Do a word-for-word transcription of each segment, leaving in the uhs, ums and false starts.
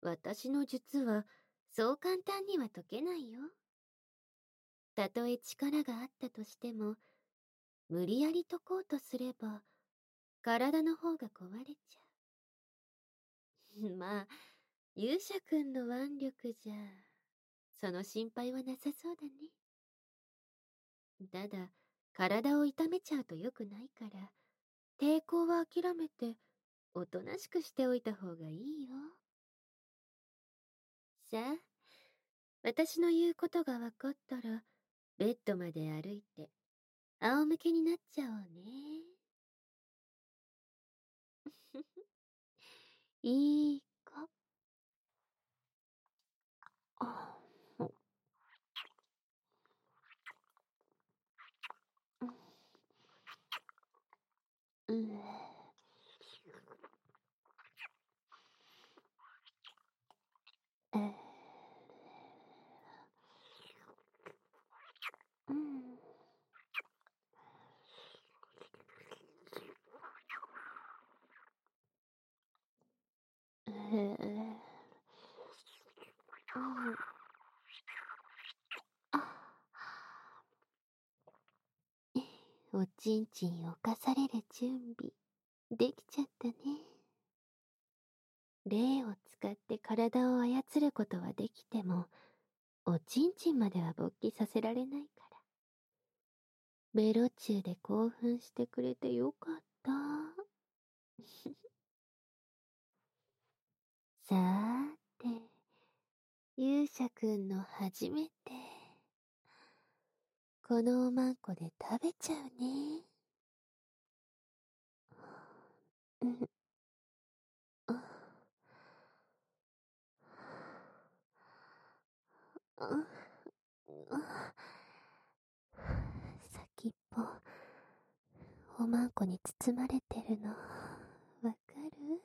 私の術はそう簡単には解けないよ。たとえ力があったとしても、無理やり解こうとすれば、体の方が壊れちゃう。まあ、勇者くんの腕力じゃ、その心配はなさそうだね。ただ、体を痛めちゃうと良くないから、抵抗は諦めて、おとなしくしておいた方がいいよ。さあ、私の言うことが分かったら、ベッドまで歩いて、仰向けになっちゃおうね。いい子。あ、うん。えーうん。えーうん。あ、おちんちん犯される準備、できちゃったね。霊を使って体を操ることはできても、おちんちんまでは勃起させられないから。ベロチューで興奮してくれてよかった。さーて、勇者くんの初めて。このおまんこで食べちゃうね。うん、あ、あ、あ、先っぽ、おまんこに包まれてるの、わかる？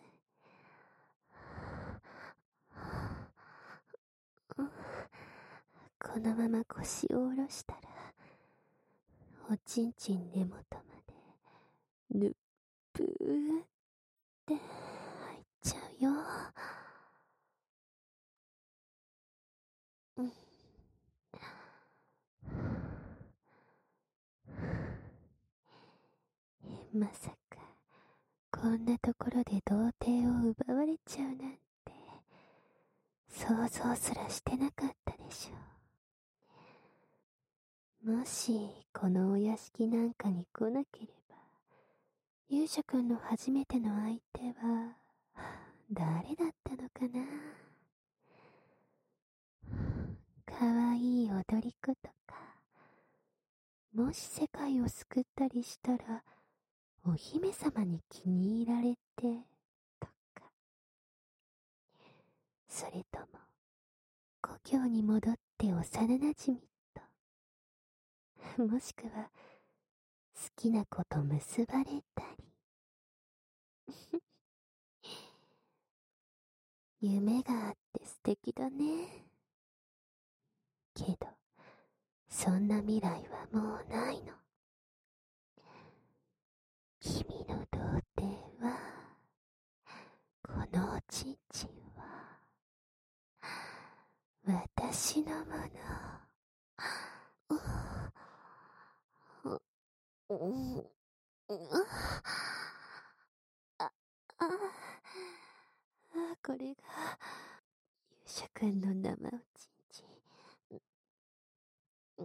このまま腰を下ろしたら、おちんちん根元まで、ぬっぷーって入っちゃうよ。うん。まさか、こんなところで童貞を奪われちゃうなんて、想像すらしてなかったでしょ。もし、このお屋敷なんかに来なければ、勇者くんの初めての相手は、誰だったのかな。かわいい踊り子とか、もし世界を救ったりしたら、お姫様に気に入られて、とか。それとも、故郷に戻って幼馴染と、もしくは、好きな子と結ばれたり。夢があって素敵だね。けど、そんな未来はもうないの。君の童貞は、このおちんちんは、私のもの。うん、うん、あ、あ、これが、勇者くんの生おちんちん。うん、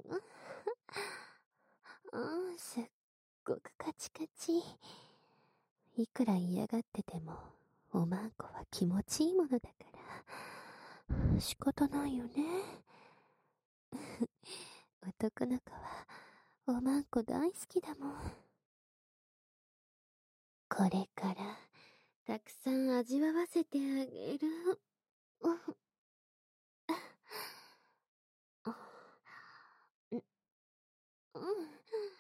うん、すっごくカチカチ。いくら嫌がってても、おまんこは気持ちいいものだから、仕方ないよね。男の子は、おまんこ大好きだもん。これから、たくさん味わわせてあげる。うん、うん、うん、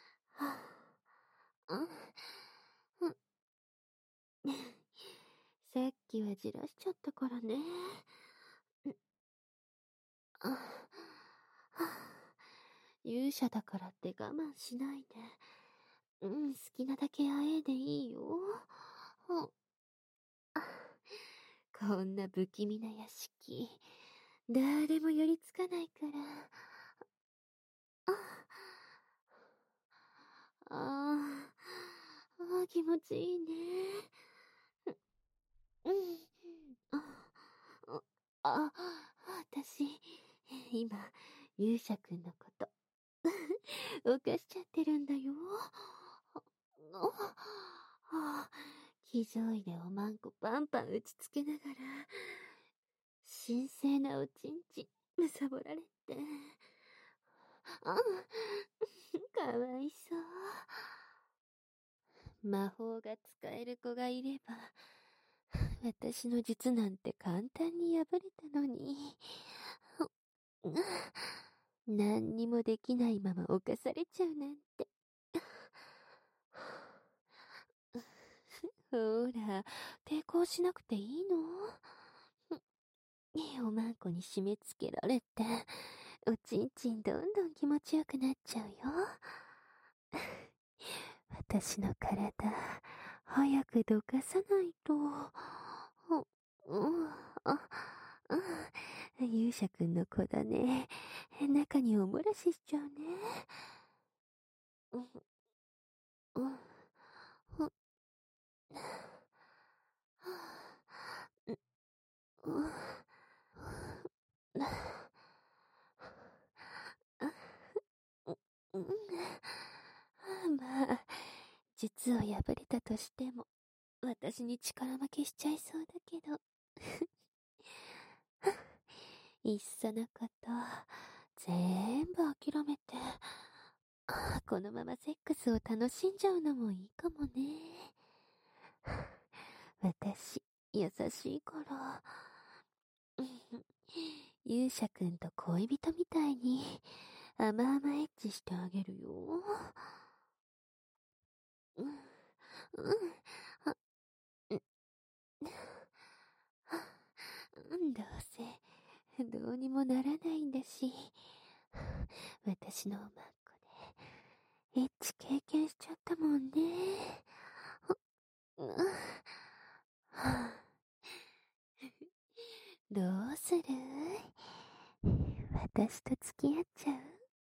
うん。さっきはじらしちゃったからね。あ、勇者だからって我慢しないで。うん、好きなだけあえいでいいよ。ここんな不気味な屋敷、誰も寄りつかないから。ああ、ああ、気持ちいいね。うん。あ、あ、あ、私、今、勇者くんのこと、犯しちゃってるんだよ。ああ、気丈いでおまんこパンパン打ちつけながら、神聖なおちんちん、むさぼられて。あ、かわいそう。魔法が使える子がいれば、私の術なんて簡単に破れたのに。何にもできないまま犯されちゃうなんて。ほら、抵抗しなくていいの？おまんこに締め付けられて、おちんちんどんどん気持ちよくなっちゃうよ。私の体、早くどかさないと。うん、あ、勇者くんの子だね。中にお漏らししちゃうね。うん、うん、うん、うん、うん、まあ、術を破れたとしても、私に力負けしちゃいそうだけど。いっそのこと、全部諦めて、このままセックスを楽しんじゃうのもいいかもね。私、優しいから。勇者くんと恋人みたいに甘々エッチしてあげるよ。うん、うん、あ、うん、どうせ、どうにもならないんだし、私のおまんこで、エッチ経験しちゃったもんね。うん、どうする？私と付き合っちゃう？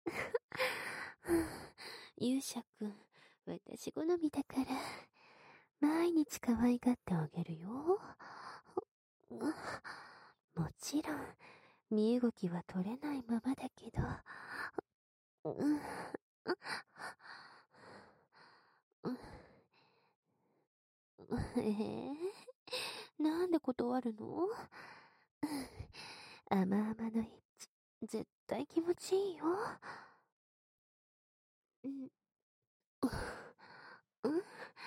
勇者くん、私好みだから、毎日可愛がってあげるよ。もちろん、身動きは取れないままだけど。えー、なんで断るの？甘々のエッチ、絶対気持ちいいよ。うん、うん、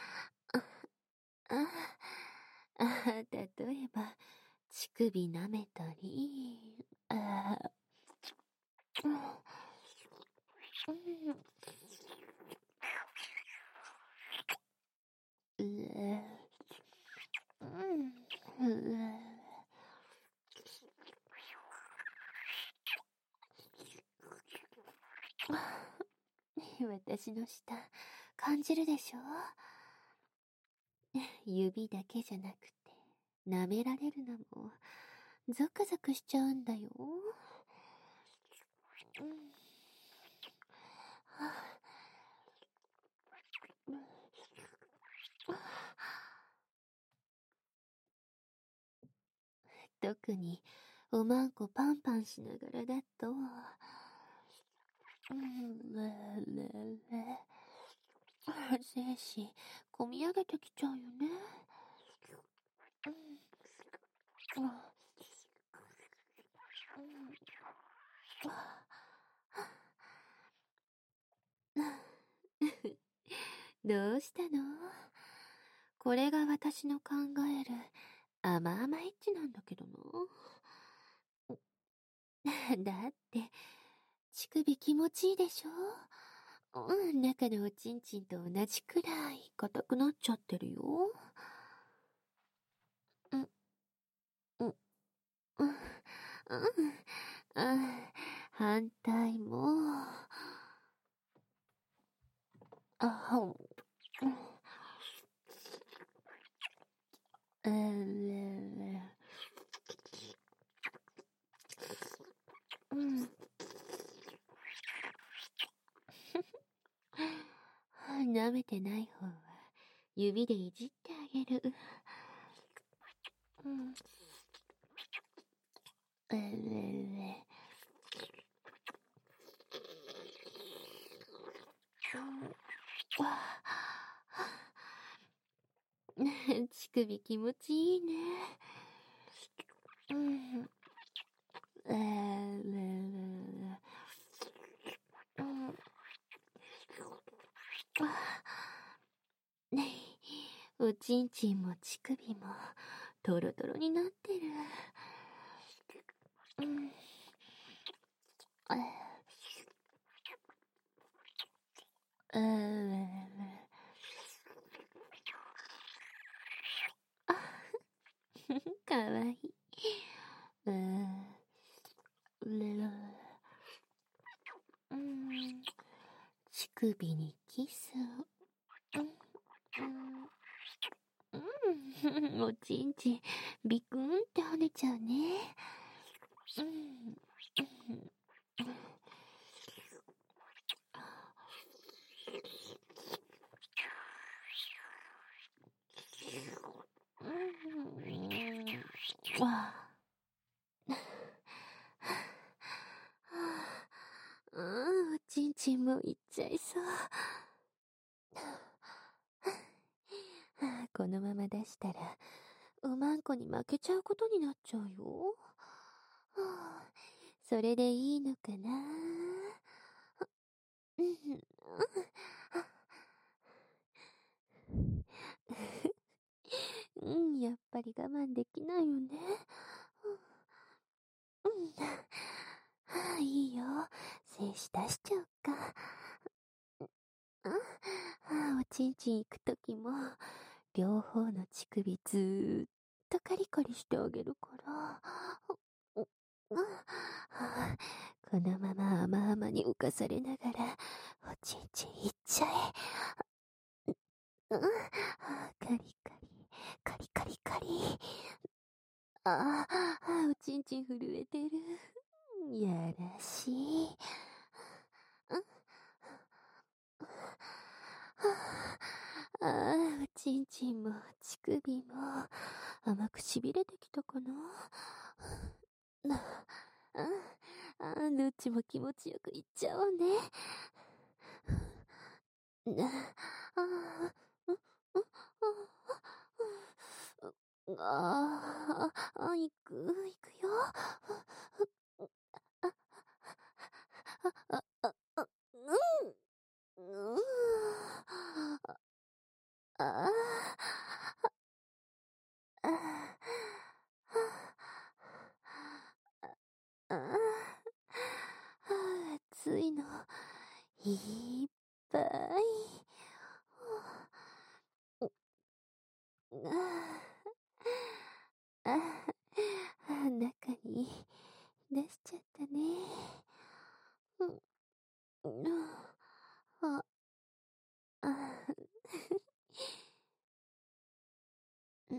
あ、あ、例えば、乳首舐めたり、あ、うん、うん、うん、私の舌、感じるでしょ？指だけじゃなくて、舐められるのも、ゾクゾクしちゃうんだよ。うん、はあ、うん、特に、おまんこパンパンしながらだと、うん、ねえねえねえ、精子、こみ上げてきちゃうよね。うん、うん、どうしたの？これが私の考える甘々エッチなんだけどな。だって、乳首気持ちいいでしょ？うん、中のおちんちんと同じくらい硬くなっちゃってるよ。うん、うん、うん、うん、あ、反対も。あ、うん、あれれ。 ない方は指でいじってあげる。うん。えれれ。乳首気持ちいいね。うん。えれれ。うん。ねえ、おちんちんも乳首もトロトロになってる。うん。ああ、かわいい。うん。うん。乳首にキスを。うん。うん。おちんちん、ビクンって跳ねちゃうね。うん。うん。わあ。うん、おちんちんもいっちゃいそう。このまま出したら、おまんこに負けちゃうことになっちゃうよ。それでいいのかな。うん。うん、やっぱり我慢できないよね。うん。はあ、いいよ。精子出しちゃおうか。うん。はあ、おちんちん行くときも、両方の乳首ずーっとカリカリしてあげるから。うん。はあ、このまま甘々に浮かされながら、おちんちんいっちゃえ。うん。はあ、カリカリ、カリカリカリ。ああ、おちんちん震えてる。やらしい。ああ、おちんちんも乳首も甘くしびれてきたかな。な、ああ、どっちも気持ちよくいっちゃおうね。な、ああ、う、う、う、ああ、あ、行く、行くよ。あ、あ、あ、あ、うん、うん、ああ、ああ、暑いの、いっぱい。ああ、中に出しちゃったね。うん、あ、あ、うん、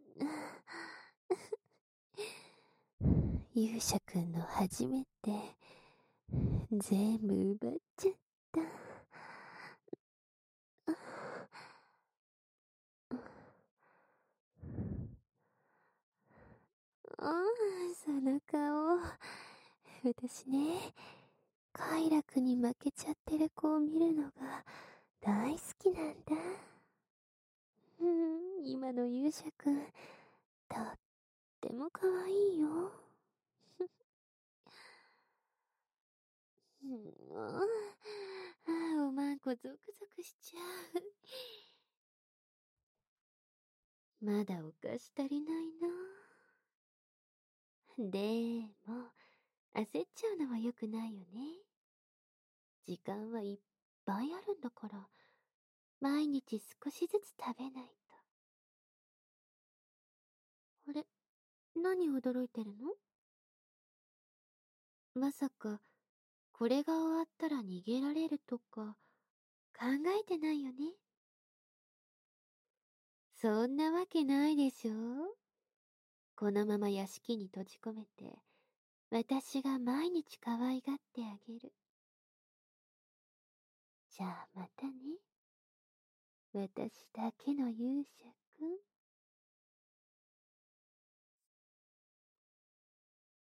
勇者くんの初めて全部奪っちゃった。ああ、その顔。私ね、快楽に負けちゃってる子を見るのが大好きなんだ。うん、今の勇者くん、とっても可愛いよ。うん、ああ、おまんこゾクゾクしちゃう。まだお菓子足りないな。でも、焦っちゃうのは良くないよね。時間はいっぱいあるんだから、毎日少しずつ食べないと。あれ、何驚いてるの？まさか、これが終わったら逃げられるとか、考えてないよね。そんなわけないでしょ。このまま屋敷に閉じ込めて、私が毎日可愛がってあげる。じゃあまたね。 私だけの勇者